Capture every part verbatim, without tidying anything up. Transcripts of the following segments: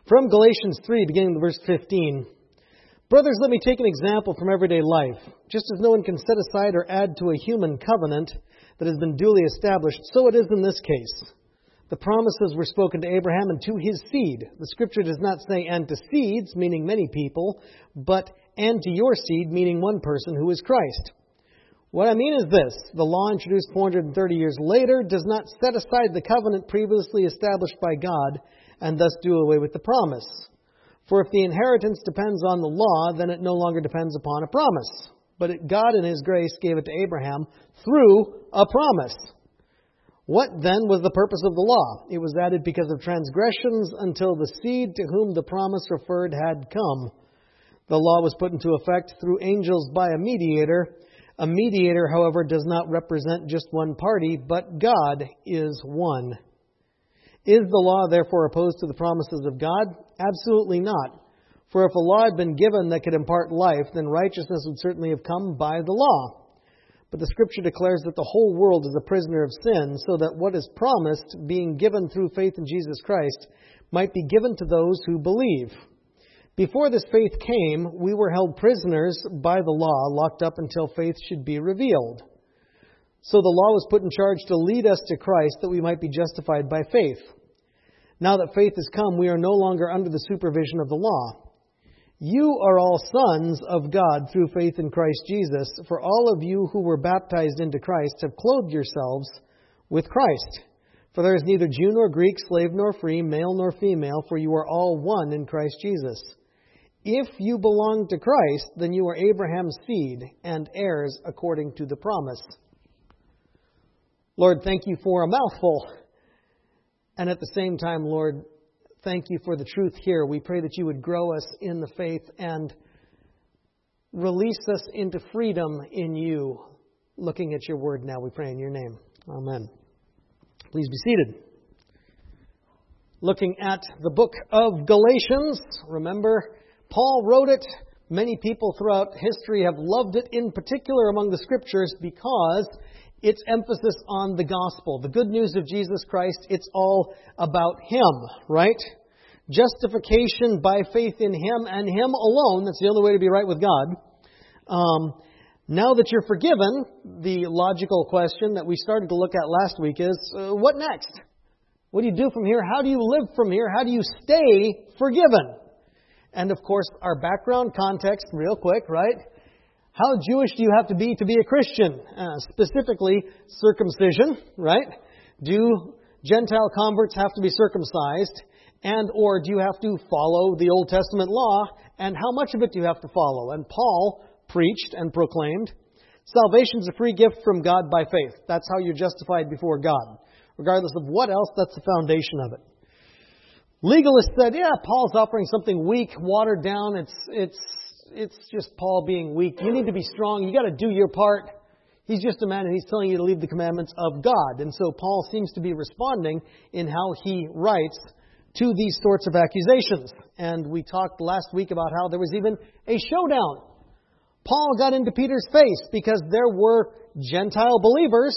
From Galatians three, beginning with verse fifteen. Brothers, let me take an example from everyday life. Just as no one can set aside or add to a human covenant that has been duly established, so it is in this case. The promises were spoken to Abraham and to his seed. The Scripture does not say, and to seeds, meaning many people, but and to your seed, meaning one person, who is Christ. What I mean is this: the law introduced four hundred thirty years later does not set aside the covenant previously established by God and thus do away with the promise. For if the inheritance depends on the law, then it no longer depends upon a promise. But it, God in His grace gave it to Abraham through a promise. What then was the purpose of the law? It was added because of transgressions until the seed to whom the promise referred had come. The law was put into effect through angels by a mediator. A mediator, however, does not represent just one party, but God is one. Is the law therefore opposed to the promises of God? Absolutely not. For if a law had been given that could impart life, then righteousness would certainly have come by the law. But the Scripture declares that the whole world is a prisoner of sin, so that what is promised, being given through faith in Jesus Christ, might be given to those who believe. Before this faith came, we were held prisoners by the law, locked up until faith should be revealed. So the law was put in charge to lead us to Christ, that we might be justified by faith. Now that faith has come, we are no longer under the supervision of the law. You are all sons of God through faith in Christ Jesus, for all of you who were baptized into Christ have clothed yourselves with Christ. For there is neither Jew nor Greek, slave nor free, male nor female, for you are all one in Christ Jesus. If you belong to Christ, then you are Abraham's seed and heirs according to the promise. Lord, thank you for a mouthful. And at the same time, Lord, thank you for the truth here. We pray that you would grow us in the faith and release us into freedom in you. Looking at your word now, we pray in your name. Amen. Please be seated. Looking at the book of Galatians. Remember, Paul wrote it. Many people throughout history have loved it, in particular among the Scriptures, because its emphasis on the gospel, the good news of Jesus Christ. It's all about Him, right? Justification by faith in Him and Him alone. That's the only way to be right with God. Um, now that you're forgiven, the logical question that we started to look at last week is, uh, what next? What do you do from here? How do you live from here? How do you stay forgiven? And of course, our background context, real quick, right? How Jewish do you have to be to be a Christian? Uh, specifically, circumcision, right? Do Gentile converts have to be circumcised? And or do you have to follow the Old Testament law? And how much of it do you have to follow? And Paul preached and proclaimed, salvation is a free gift from God by faith. That's how you're justified before God. Regardless of what else, that's the foundation of it. Legalists said, yeah, Paul's offering something weak, watered down. It's it's it's just Paul being weak. You need to be strong. You got to do your part. He's just a man and he's telling you to leave the commandments of God. And so Paul seems to be responding in how he writes to these sorts of accusations. And we talked last week about how there was even a showdown. Paul got into Peter's face because there were Gentile believers.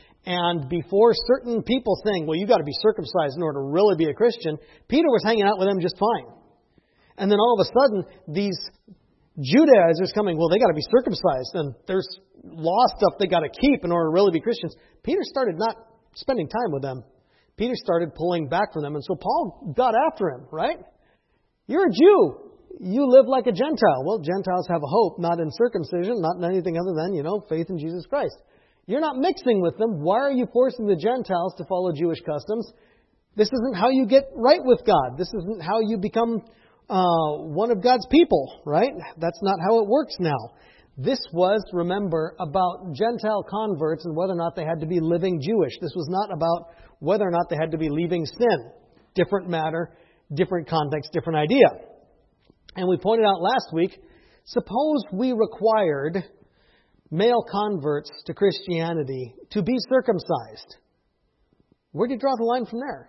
And before certain people saying, well, you got to be circumcised in order to really be a Christian, Peter was hanging out with them just fine. And then all of a sudden, these Judaizers coming, well, they got to be circumcised. And there's law stuff they got to keep in order to really be Christians. Peter started not spending time with them. Peter started pulling back from them. And so Paul got after him, right? You're a Jew. You live like a Gentile. Well, Gentiles have a hope, not in circumcision, not in anything other than, you know, faith in Jesus Christ. You're not mixing with them. Why are you forcing the Gentiles to follow Jewish customs? This isn't how you get right with God. This isn't how you become uh, one of God's people, right? That's not how it works now. This was, remember, about Gentile converts and whether or not they had to be living Jewish. This was not about whether or not they had to be leaving sin. Different matter, different context, different idea. And we pointed out last week, suppose we required male converts to Christianity to be circumcised. Where do you draw the line from there?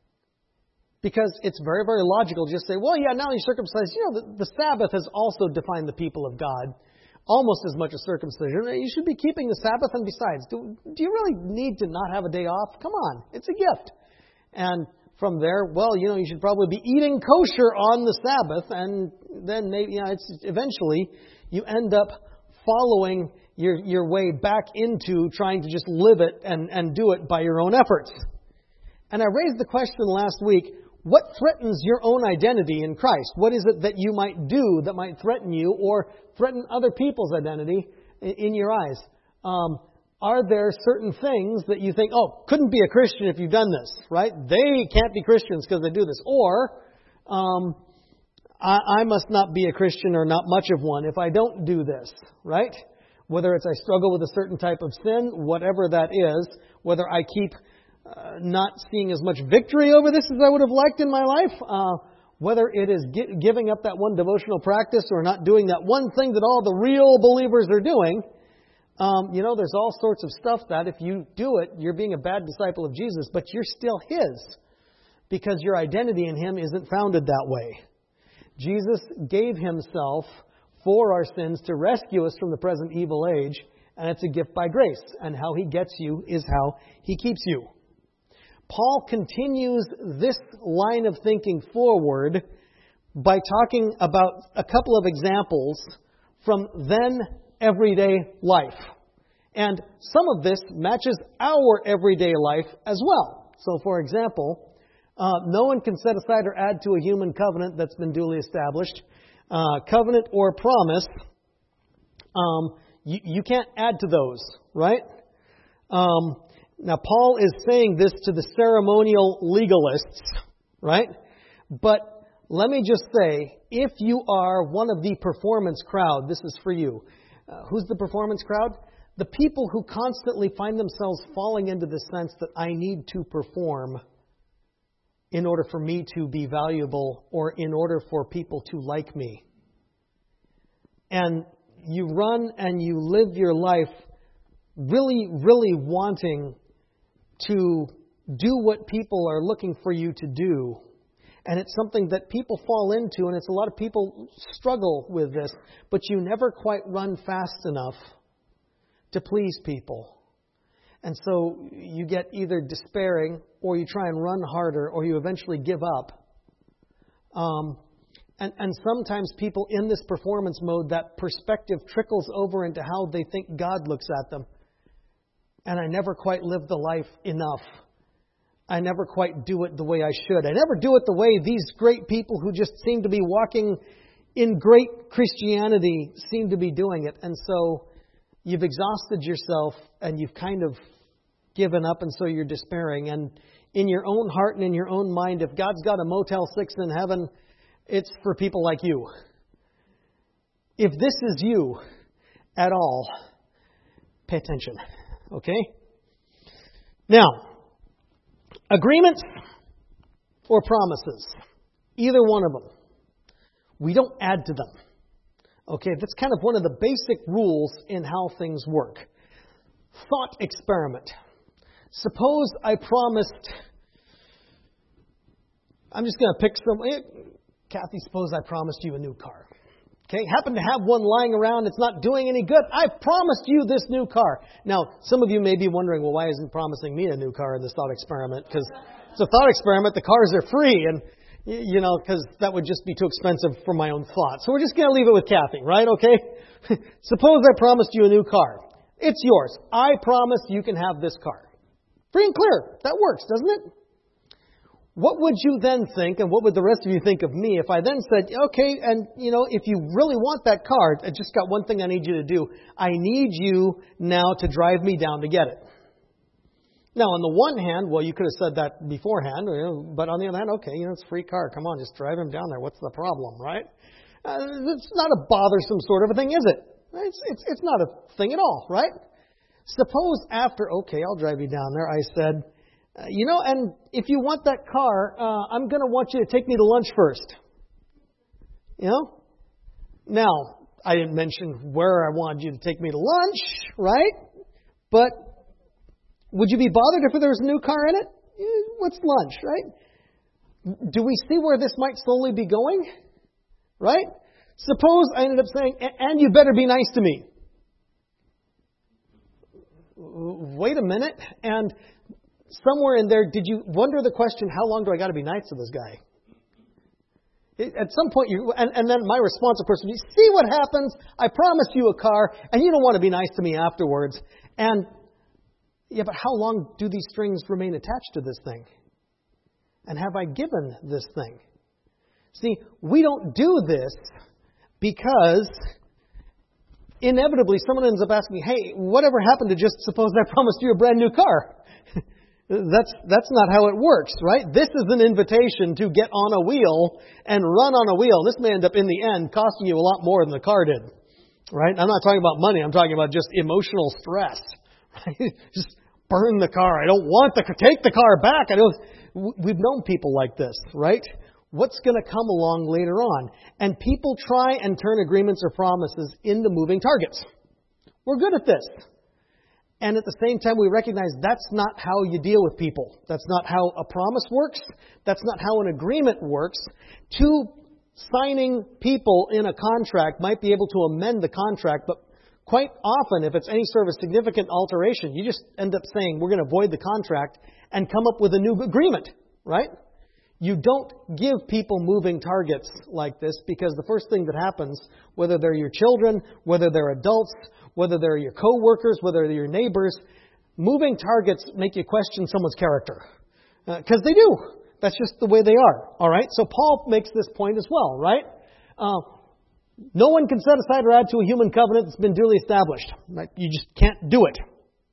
Because it's very, very logical to just say, well, yeah, now you're circumcised. You know, the, the Sabbath has also defined the people of God almost as much as circumcision. You should be keeping the Sabbath, and besides, do, do you really need to not have a day off? Come on, it's a gift. And from there, well, you know, you should probably be eating kosher on the Sabbath, and then maybe, you know, it's eventually you end up following your your way back into trying to just live it and, and do it by your own efforts. And I raised the question last week, what threatens your own identity in Christ? What is it that you might do that might threaten you or threaten other people's identity in, in your eyes? Um, Are there certain things that you think, oh, couldn't be a Christian if you've done this, right? They can't be Christians because they do this. Or, um, I, I must not be a Christian or not much of one if I don't do this, right? Whether it's I struggle with a certain type of sin, whatever that is, whether I keep uh, not seeing as much victory over this as I would have liked in my life, uh, whether it is gi- giving up that one devotional practice or not doing that one thing that all the real believers are doing. Um, you know, there's all sorts of stuff that if you do it, you're being a bad disciple of Jesus, but you're still His because your identity in Him isn't founded that way. Jesus gave Himself for our sins to rescue us from the present evil age, and it's a gift by grace. And how He gets you is how He keeps you. Paul continues this line of thinking forward by talking about a couple of examples from then everyday life. And some of this matches our everyday life as well. So, for example, uh, no one can set aside or add to a human covenant that's been duly established. Uh, covenant or promise, um, you, you can't add to those, right? Um, now, Paul is saying this to the ceremonial legalists, right? But let me just say, if you are one of the performance crowd, this is for you. Uh, who's the performance crowd? The people who constantly find themselves falling into the sense that I need to perform in order for me to be valuable or in order for people to like me. And you run and you live your life really, really wanting to do what people are looking for you to do. And it's something that people fall into, and it's a lot of people struggle with this, but you never quite run fast enough to please people. And so you get either despairing, or you try and run harder, or you eventually give up. Um, and, and sometimes people in this performance mode, that perspective trickles over into how they think God looks at them. And I never quite live the life enough. I never quite do it the way I should. I never do it the way these great people who just seem to be walking in great Christianity seem to be doing it. And so you've exhausted yourself and you've kind of given up, and so you're despairing. And in your own heart and in your own mind, if God's got a Motel six in heaven, it's for people like you. If this is you at all, pay attention. Okay? Now, agreements or promises, either one of them, we don't add to them. Okay, that's kind of one of the basic rules in how things work. Thought experiment. Suppose I promised, I'm just going to pick some, Kathy, suppose I promised you a new car. Okay, happen to have one lying around, it's not doing any good. I promised you this new car. Now, some of you may be wondering, well, why isn't promising me a new car in this thought experiment? Because it's a thought experiment, the cars are free, and, you know, because that would just be too expensive for my own thought. So we're just going to leave it with Kathy, right? Okay? Suppose I promised you a new car. It's yours. I promise you can have this car. Free and clear. That works, doesn't it? What would you then think, and what would the rest of you think of me if I then said, okay, and, you know, if you really want that car, I just got one thing I need you to do. I need you now to drive me down to get it. Now, on the one hand, well, you could have said that beforehand, you know, but on the other hand, okay, you know, it's a free car. Come on, just drive him down there. What's the problem, right? Uh, it's not a bothersome sort of a thing, is it? It's, it's, it's not a thing at all, right? Suppose after, okay, I'll drive you down there, I said, Uh, you know, and if you want that car, uh, I'm going to want you to take me to lunch first. You know? Now, I didn't mention where I wanted you to take me to lunch, right? But would you be bothered if there was a new car in it? Eh, what's lunch, right? Do we see where this might slowly be going? Right? Suppose I ended up saying, and you better be nice to me. Wait a minute. And somewhere in there, did you wonder the question, how long do I got to be nice to this guy? At some point, you and, and then my response, of course, would be, see what happens? I promised you a car, and you don't want to be nice to me afterwards. And, yeah, but how long do these strings remain attached to this thing? And have I given this thing? See, we don't do this because inevitably someone ends up asking me, hey, whatever happened to just suppose I promised you a brand new car? That's that's not how it works, right? This is an invitation to get on a wheel and run on a wheel. This may end up in the end costing you a lot more than the car did, right? I'm not talking about money. I'm talking about just emotional stress, right? Just burn the car. I don't want the car. Take the car back. I don't. We've known people like this, right? What's going to come along later on? And people try and turn agreements or promises into moving targets. We're good at this. And at the same time, we recognize that's not how you deal with people. That's not how a promise works. That's not how an agreement works. Two signing people in a contract might be able to amend the contract, but quite often, if it's any sort of a significant alteration, you just end up saying, we're going to void the contract and come up with a new agreement, right? You don't give people moving targets like this because the first thing that happens, whether they're your children, whether they're adults, whether they're your co-workers, whether they're your neighbors, moving targets make you question someone's character. Because uh, they do. That's just the way they are. All right? So Paul makes this point as well, right? Uh, no one can set aside or add to a human covenant that's been duly established. Right? You just can't do it.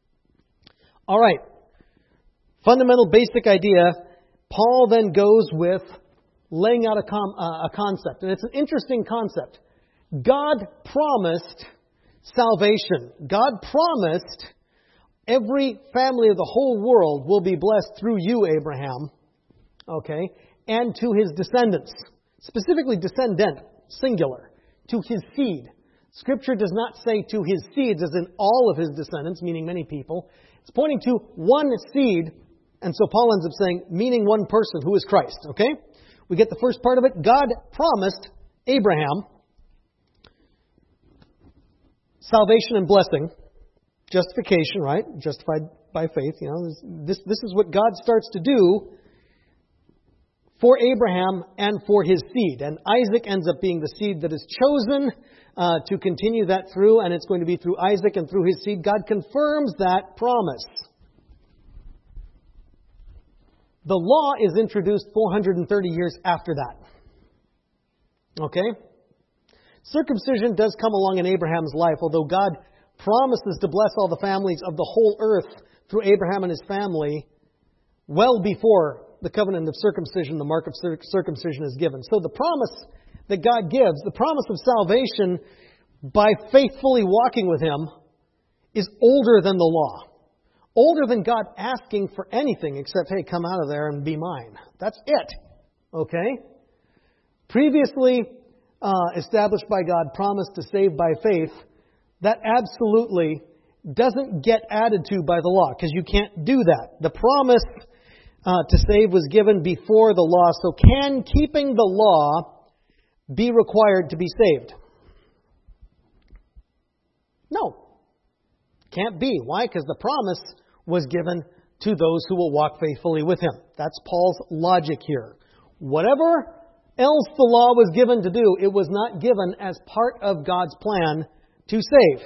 All right. Fundamental basic idea. Paul then goes with laying out a, com- uh, a concept. And it's an interesting concept. God promised salvation. God promised every family of the whole world will be blessed through you, Abraham. Okay? And to his descendants. Specifically descendant, singular. To his seed. Scripture does not say to his seeds as in all of his descendants, meaning many people. It's pointing to one seed. And so Paul ends up saying, meaning one person who is Christ. Okay? We get the first part of it. God promised Abraham salvation and blessing, justification, right? Justified by faith. You know, this this is what God starts to do for Abraham and for his seed. And Isaac ends up being the seed that is chosen uh, to continue that through, and it's going to be through Isaac and through his seed. God confirms that promise. The law is introduced four hundred thirty years after that. Okay? Circumcision does come along in Abraham's life, although God promises to bless all the families of the whole earth through Abraham and his family well before the covenant of circumcision, the mark of circumcision is given. So the promise that God gives, the promise of salvation by faithfully walking with Him, is older than the law. Older than God asking for anything except, hey, come out of there and be mine. That's it. Okay? Previously uh, established by God, promise to save by faith, that absolutely doesn't get added to by the law, because you can't do that. The promise uh, to save was given before the law, so can keeping the law be required to be saved? No. Can't be. Why? Because the promise was given to those who will walk faithfully with Him. That's Paul's logic here. Whatever else the law was given to do, it was not given as part of God's plan to save.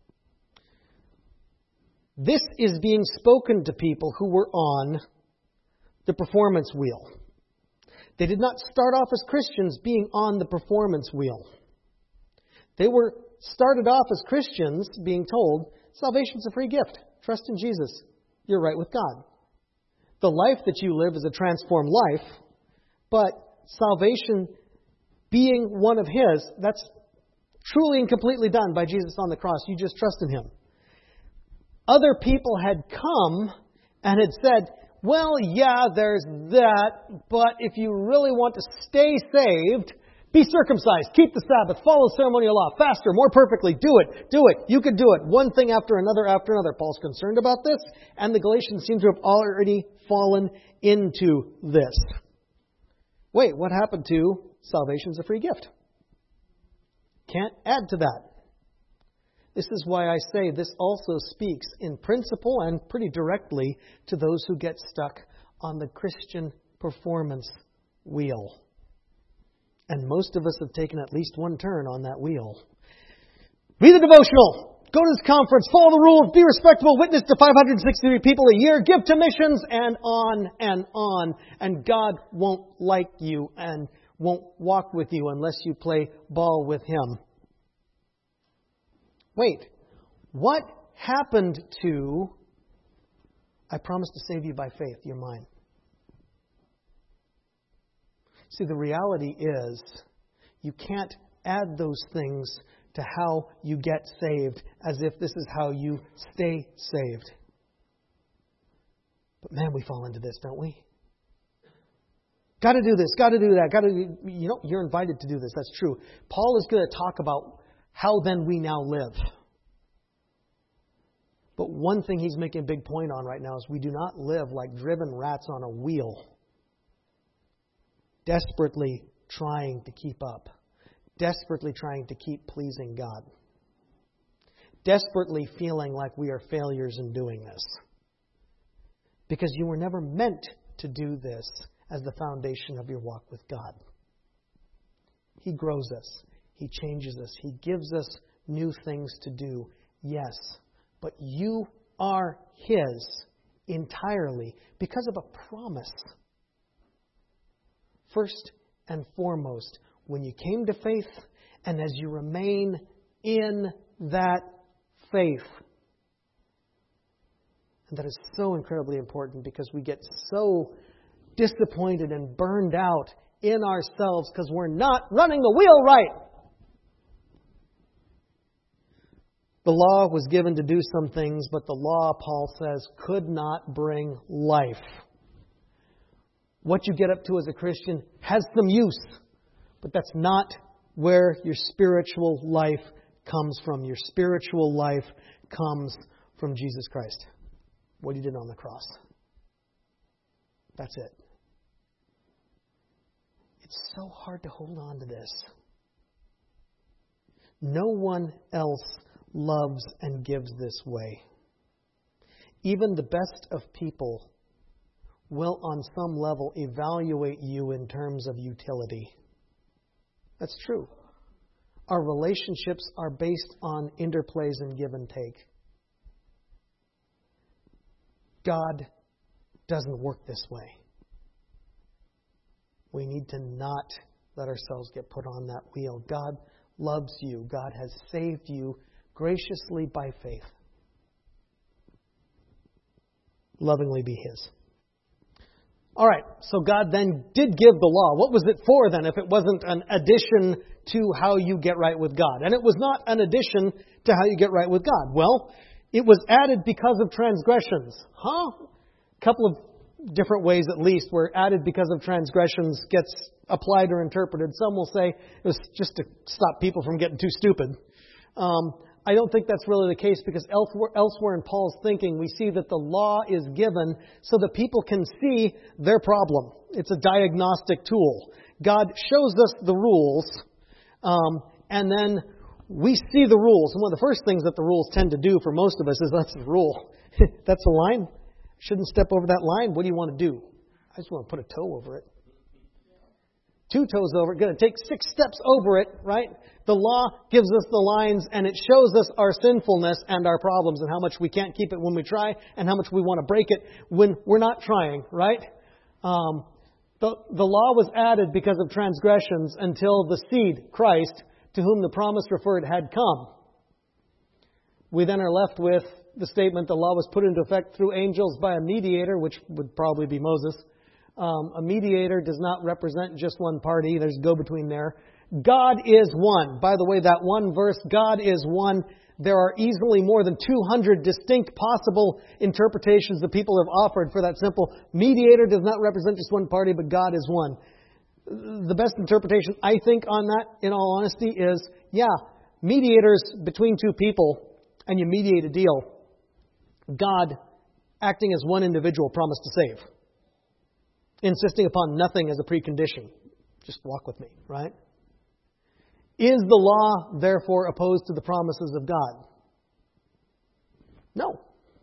This is being spoken to people who were on the performance wheel. They did not start off as Christians being on the performance wheel. They were started off as Christians being told, salvation's a free gift. Trust in Jesus. You're right with God. The life that you live is a transformed life, but salvation being one of His, that's truly and completely done by Jesus on the cross. You just trust in Him. Other people had come and had said, well, yeah, there's that, but if you really want to stay saved, be circumcised, keep the Sabbath, follow ceremonial law, faster, more perfectly, do it, do it, you could do it, one thing after another after another. Paul's concerned about this, and the Galatians seem to have already fallen into this. Wait, what happened to salvation's a free gift? Can't add to that. This is why I say this also speaks in principle and pretty directly to those who get stuck on the Christian performance wheel. And most of us have taken at least one turn on that wheel. Read the devotional. Go to this conference. Follow the rules. Be respectable. Witness to five hundred sixty-three people a year. Give to missions and on and on. And God won't like you and won't walk with you unless you play ball with Him. Wait, what happened to I promise to save you by faith? You're mine. See, the reality is you can't add those things to how you get saved as if this is how you stay saved. But man, we fall into this, don't we? Got to do this, got to do that, got to do, you know, you're invited to do this. That's true. Paul is going to talk about how then we now live. But one thing he's making a big point on right now is we do not live like driven rats on a wheel, desperately trying to keep up, desperately trying to keep pleasing God, desperately feeling like we are failures in doing this. Because you were never meant to do this as the foundation of your walk with God. He grows us. He changes us. He gives us new things to do. Yes, but you are His entirely because of a promise. First and foremost, when you came to faith and as you remain in that faith. And that is so incredibly important because we get so disappointed and burned out in ourselves because we're not running the wheel right. The law was given to do some things, but the law, Paul says, could not bring life. What you get up to as a Christian has some use, but that's not where your spiritual life comes from. Your spiritual life comes from Jesus Christ. What He did on the cross. That's it. It's so hard to hold on to this. No one else loves and gives this way. Even the best of people will on some level evaluate you in terms of utility. That's true. Our relationships are based on interplays and give and take. God doesn't work this way. We need to not let ourselves get put on that wheel. God loves you. God has saved you graciously by faith. Lovingly be His. All right, so God then did give the law. What was it for then if it wasn't an addition to how you get right with God? And it was not an addition to how you get right with God. Well, it was added because of transgressions. Huh? A couple of different ways at least where added because of transgressions gets applied or interpreted. Some will say it was just to stop people from getting too stupid. Um, I don't think that's really the case because elsewhere, elsewhere in Paul's thinking we see that the law is given so that people can see their problem. It's a diagnostic tool. God shows us the rules um, and then we see the rules. And one of the first things that the rules tend to do for most of us is that's the rule. That's a line. Shouldn't step over that line. What do you want to do? I just want to put a toe over it. Two toes over it. Going to take six steps over it, right? The law gives us the lines and it shows us our sinfulness and our problems and how much we can't keep it when we try and how much we want to break it when we're not trying, right? Um, the, the law was added because of transgressions until the seed, Christ, to whom the promise referred had come. We then are left with the statement the law was put into effect through angels by a mediator, which would probably be Moses. Um, a mediator does not represent just one party. There's a go-between there. God is one. By the way, that one verse, God is one, there are easily more than two hundred distinct possible interpretations that people have offered for that simple. Mediator does not represent just one party, but God is one. The best interpretation, I think, on that, in all honesty, is, yeah, mediators between two people, and you mediate a deal. God, acting as one individual, promised to save. Insisting upon nothing as a precondition. Just walk with me, right? Is the law, therefore, opposed to the promises of God? No.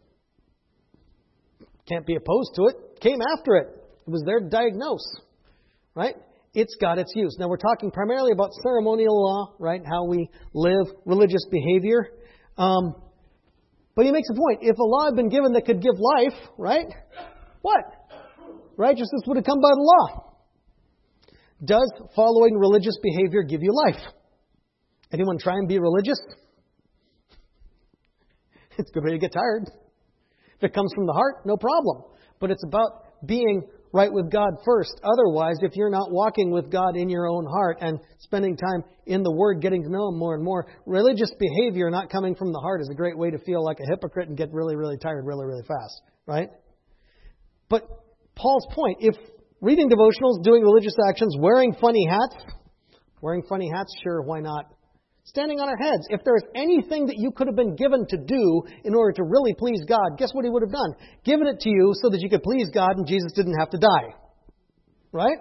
Can't be opposed to it. Came after it. It was there to diagnose. Right? It's got its use. Now we're talking primarily about ceremonial law, right? How we live, religious behavior. Um, but he makes a point. If a law had been given that could give life, right? What? Righteousness would have come by the law. Does following religious behavior give you life? Anyone try and be religious? It's a good way to get tired. If it comes from the heart, no problem. But it's about being right with God first. Otherwise, if you're not walking with God in your own heart and spending time in the Word, getting to know Him more and more, religious behavior not coming from the heart is a great way to feel like a hypocrite and get really, really tired really, really fast. Right? But Paul's point, if reading devotionals, doing religious actions, wearing funny hats, wearing funny hats, sure, why not? Standing on our heads. If there's anything that you could have been given to do in order to really please God, guess what He would have done? Given it to you so that you could please God and Jesus didn't have to die. Right?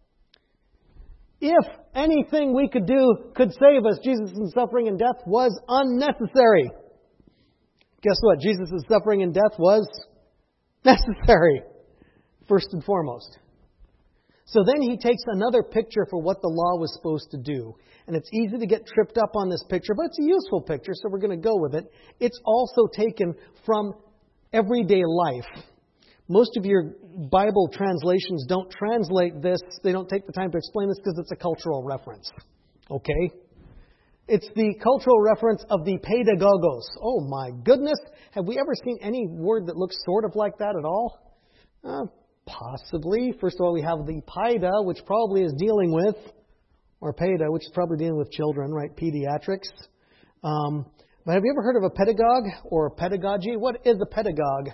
If anything we could do could save us, Jesus' suffering and death was unnecessary. Guess what? Jesus' suffering and death was necessary. First and foremost. So then he takes another picture for what the law was supposed to do. And it's easy to get tripped up on this picture, but it's a useful picture, so we're going to go with it. It's also taken from everyday life. Most of your Bible translations don't translate this. They don't take the time to explain this because it's a cultural reference. Okay? It's the cultural reference of the pedagogos. Oh my goodness. Have we ever seen any word that looks sort of like that at all? Uh, Possibly. First of all, we have the paida, which probably is dealing with, or paida, which is probably dealing with children, right? Pediatrics. Um, but have you ever heard of a pedagogue or a pedagogy? What is a pedagogue?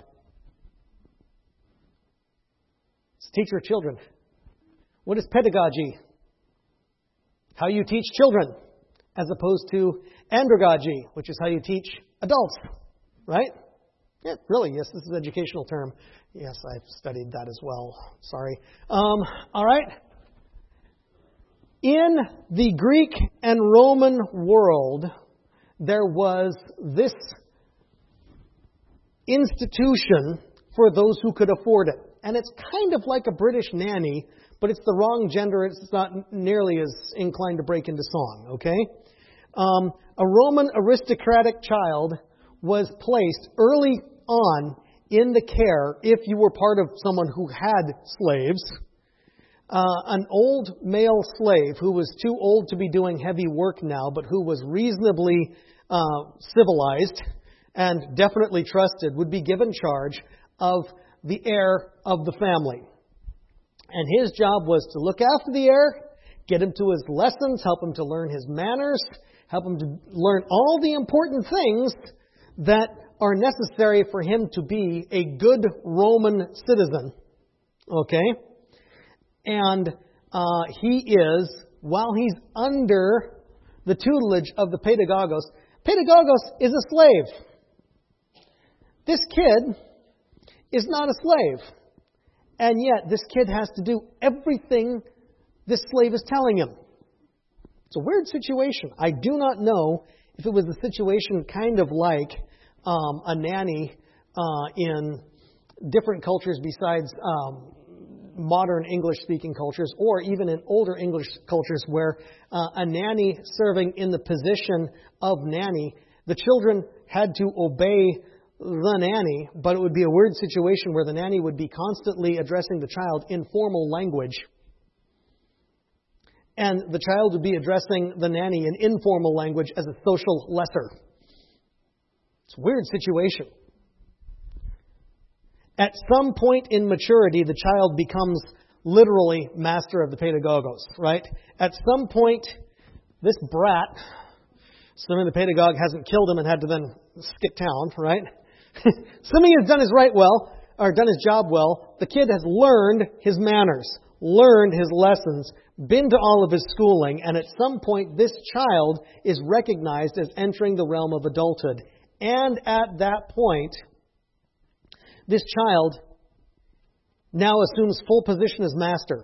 It's a teacher of children. What is pedagogy? How you teach children, as opposed to andragogy, which is how you teach adults, right? Yeah, really, yes, this is an educational term. Yes, I've studied that as well. Sorry. Um, all right. In the Greek and Roman world, there was this institution for those who could afford it. And it's kind of like a British nanny, but it's the wrong gender. It's not nearly as inclined to break into song, okay? Um, a Roman aristocratic child was placed early on in the care, if you were part of someone who had slaves, uh, an old male slave who was too old to be doing heavy work now, but who was reasonably uh, civilized and definitely trusted, would be given charge of the heir of the family. And his job was to look after the heir, get him to his lessons, help him to learn his manners, help him to learn all the important things that are necessary for him to be a good Roman citizen. Okay? And uh, he is, while he's under the tutelage of the pedagogos, pedagogos is a slave. This kid is not a slave. And yet, this kid has to do everything this slave is telling him. It's a weird situation. I do not know if it was a situation kind of like Um, a nanny uh, in different cultures besides um, modern English-speaking cultures, or even in older English cultures where uh, a nanny serving in the position of nanny, the children had to obey the nanny, but it would be a weird situation where the nanny would be constantly addressing the child in formal language, and the child would be addressing the nanny in informal language as a social lesser. It's a weird situation. At some point in maturity, the child becomes literally master of the pedagogos, right? At some point, this brat, assuming the pedagogue hasn't killed him and had to then skip town, right? Assuming he's done his right well, or done his job well, the kid has learned his manners, learned his lessons, been to all of his schooling, and at some point, this child is recognized as entering the realm of adulthood. And at that point, this child now assumes full position as master.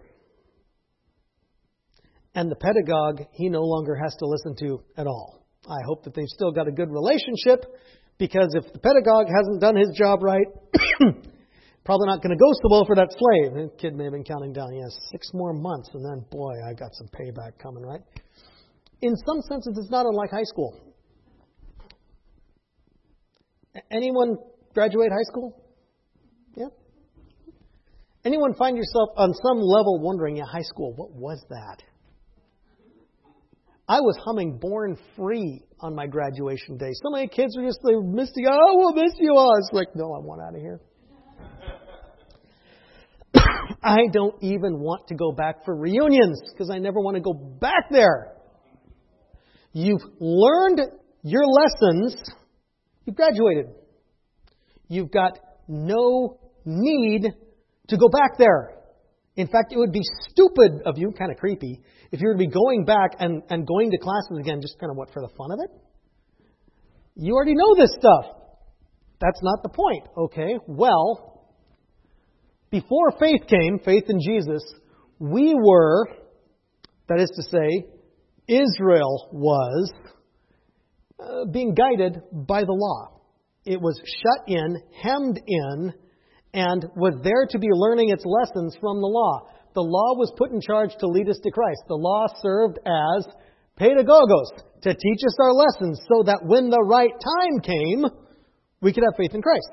And the pedagogue, he no longer has to listen to at all. I hope that they've still got a good relationship, Because if the pedagogue hasn't done his job right, probably not going to go so well for that slave. The kid may have been counting down, yes, six more months, and then, boy, I got some payback coming, right? In some senses, it's not unlike high school. Anyone graduate high school? Yeah? Anyone find yourself on some level wondering, yeah, high school, what was that? I was humming Born Free on my graduation day. So many kids were just like, Misty, oh, we'll miss you all. It's like, no, I want out of here. I don't even want to go back for reunions because I never want to go back there. You've learned your lessons. You've graduated. You've got no need to go back there. In fact, it would be stupid of you, kind of creepy, if you were to be going back and, and going to classes again, just kind of what, for the fun of it? You already know this stuff. That's not the point. Okay, well, before faith came, faith in Jesus, we were, that is to say, Israel was uh, being guided by the law. It was shut in, hemmed in, and was there to be learning its lessons from the law. The law was put in charge to lead us to Christ. The law served as pedagogos, to teach us our lessons so that when the right time came, we could have faith in Christ.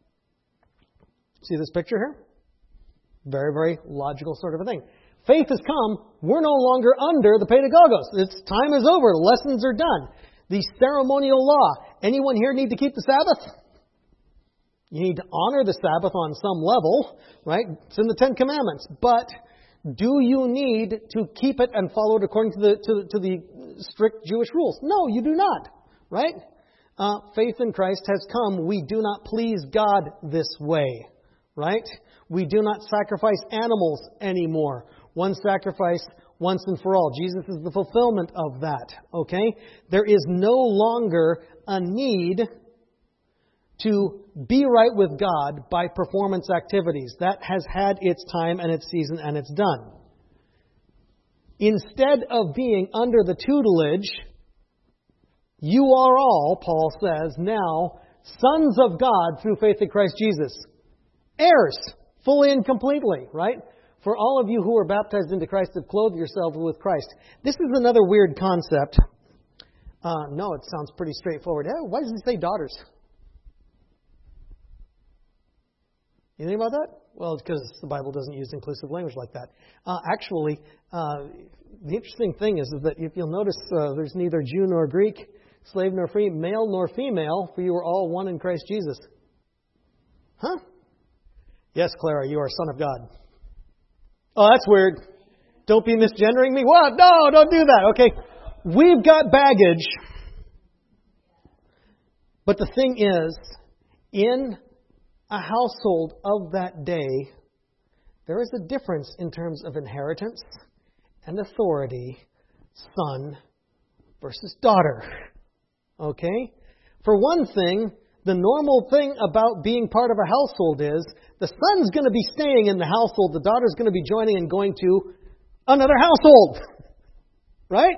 See this picture here? Very, very logical sort of a thing. Faith has come. We're no longer under the pedagogos. Its time is over. Lessons are done. The ceremonial law. Anyone here need to keep the Sabbath? You need to honor the Sabbath on some level, right? It's in the Ten Commandments. But do you need to keep it and follow it according to the to, to the strict Jewish rules? No, you do not, right? Uh, faith in Christ has come. We do not please God this way, right? We do not sacrifice animals anymore. One sacrifice once and for all. Jesus is the fulfillment of that, okay? There is no longer a need to be right with God by performance activities. That has had its time and its season and it's done. Instead of being under the tutelage, you are all, Paul says, now sons of God through faith in Christ Jesus. Heirs, fully and completely, right? For all of you who are baptized into Christ have clothed yourselves with Christ. This is another weird concept. Uh, no, it sounds pretty straightforward. Hey, why does it say daughters? You think about that? Well, it's because the Bible doesn't use inclusive language like that. Uh, actually, uh, the interesting thing is, is that if you'll notice, uh, there's neither Jew nor Greek, slave nor free, male nor female, for you are all one in Christ Jesus. Huh? Yes, Clara, you are a son of God. Oh, that's weird. Don't be misgendering me. What? No, don't do that. Okay. We've got baggage. But the thing is, in a household of that day, there is a difference in terms of inheritance and authority, son versus daughter. Okay? For one thing, the normal thing about being part of a household is the son's going to be staying in the household, the daughter's going to be joining and going to another household. Right?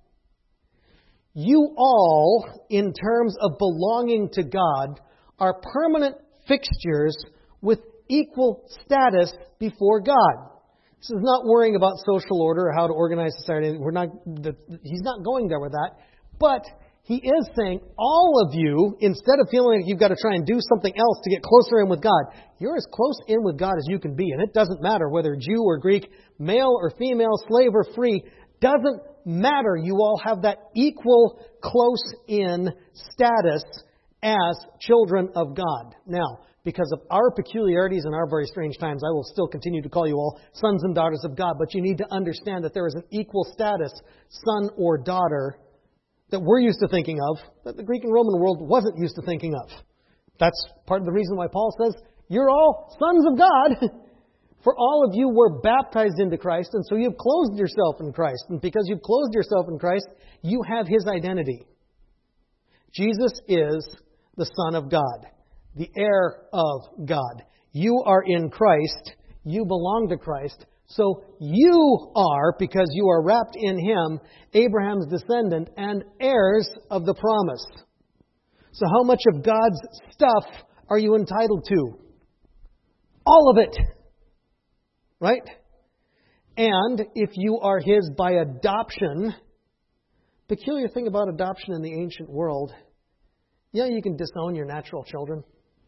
You all, in terms of belonging to God, are permanent fixtures with equal status before God. This is not worrying about social order or how to organize society. We're not. He's not going there with that. But he is saying all of you, instead of feeling like you've got to try and do something else to get closer in with God, you're as close in with God as you can be. And it doesn't matter whether Jew or Greek, male or female, slave or free. Doesn't matter. You all have that equal close in status as children of God. Now, because of our peculiarities and our very strange times, I will still continue to call you all sons and daughters of God. But you need to understand that there is an equal status, son or daughter, that we're used to thinking of, that the Greek and Roman world wasn't used to thinking of. That's part of the reason why Paul says, you're all sons of God. For all of you were baptized into Christ, and so you've clothed yourself in Christ. And because you've clothed yourself in Christ, you have His identity. Jesus is the Son of God, the heir of God. You are in Christ. You belong to Christ. So you are, because you are wrapped in Him, Abraham's descendant and heirs of the promise. So how much of God's stuff are you entitled to? All of it. Right? And if you are His by adoption, peculiar thing about adoption in the ancient world, yeah, you can disown your natural children,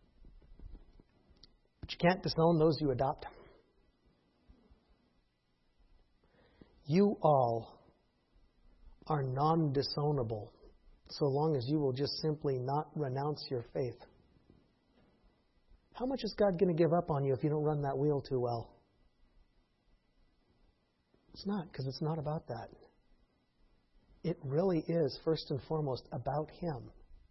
but you can't disown those you adopt. You all are non-disownable so long as you will just simply not renounce your faith. How much is God going to give up on you if you don't run that wheel too well? It's not, because it's not about that. It really is, first and foremost, about Him.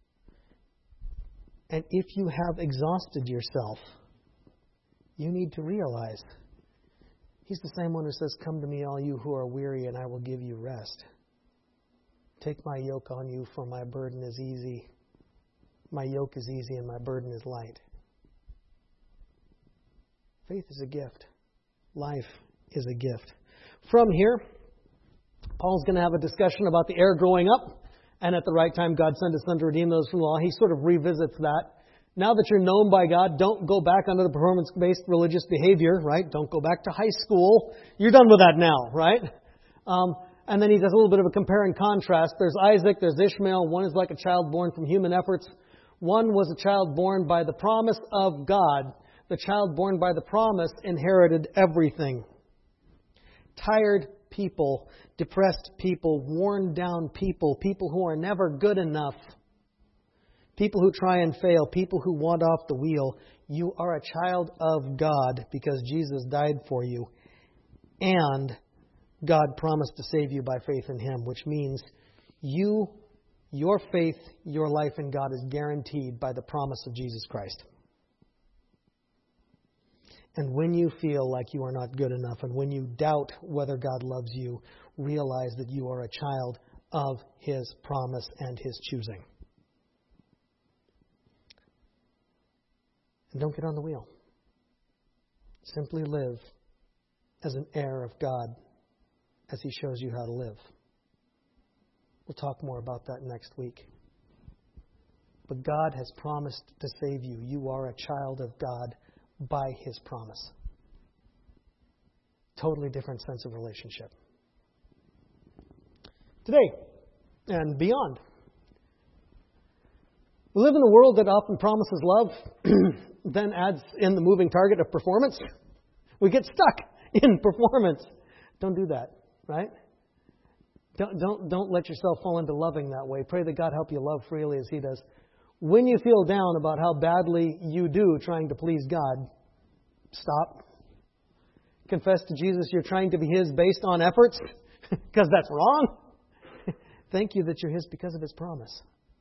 And if you have exhausted yourself, you need to realize He's the same one who says, "Come to me, all you who are weary, and I will give you rest. Take my yoke on you, for my burden is easy. My yoke is easy and my burden is light." Faith is a gift. Life is a gift. From here, Paul's going to have a discussion about the heir growing up, and at the right time God sent His Son to redeem those from the law. He sort of revisits that. Now that you're known by God, don't go back under the performance-based religious behavior, right? Don't go back to high school. You're done with that now, right? Um, and then he does a little bit of a compare and contrast. There's Isaac, there's Ishmael. One is like a child born from human efforts. One was a child born by the promise of God. The child born by the promise inherited everything. Tired people, depressed people, worn down people, people who are never good enough, people who try and fail, people who want off the wheel. You are a child of God because Jesus died for you. And God promised to save you by faith in Him, which means you, your faith, your life in God is guaranteed by the promise of Jesus Christ. And when you feel like you are not good enough, and when you doubt whether God loves you, realize that you are a child of His promise and His choosing. And don't get on the wheel. Simply live as an heir of God as He shows you how to live. We'll talk more about that next week. But God has promised to save you. You are a child of God by His promise. Totally different sense of relationship. Today and beyond, we live in a world that often promises love, then adds in the moving target of performance. We get stuck in performance. Don't do that, right? Don't, don't, don't let yourself fall into loving that way. Pray that God help you love freely as He does. When you feel down about how badly you do trying to please God, stop. Confess to Jesus you're trying to be His based on efforts, because that's wrong. Thank you that you're His because of His promise.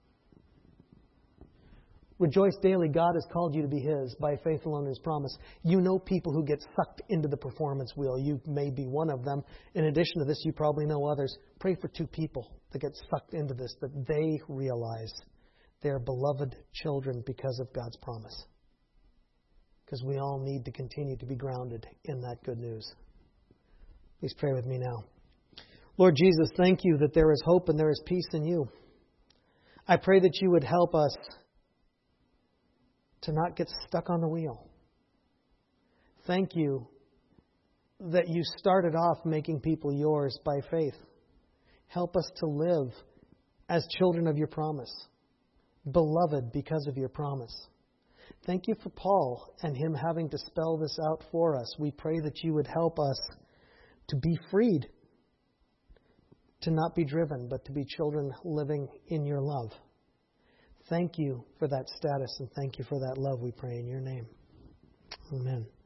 Rejoice daily. God has called you to be His by faith alone in His promise. You know people who get sucked into the performance wheel. You may be one of them. In addition to this, you probably know others. Pray for two people that get sucked into this, that they realize they're beloved children because of God's promise. Because we all need to continue to be grounded in that good news. Please pray with me now. Lord Jesus, thank you that there is hope and there is peace in you. I pray that you would help us to not get stuck on the wheel. Thank you that you started off making people yours by faith. Help us to live as children of your promise, beloved because of your promise. Thank you for Paul and him having to spell this out for us. We pray that you would help us to be freed, to not be driven, but to be children living in your love. Thank you for that status and thank you for that love, we pray in your name. Amen.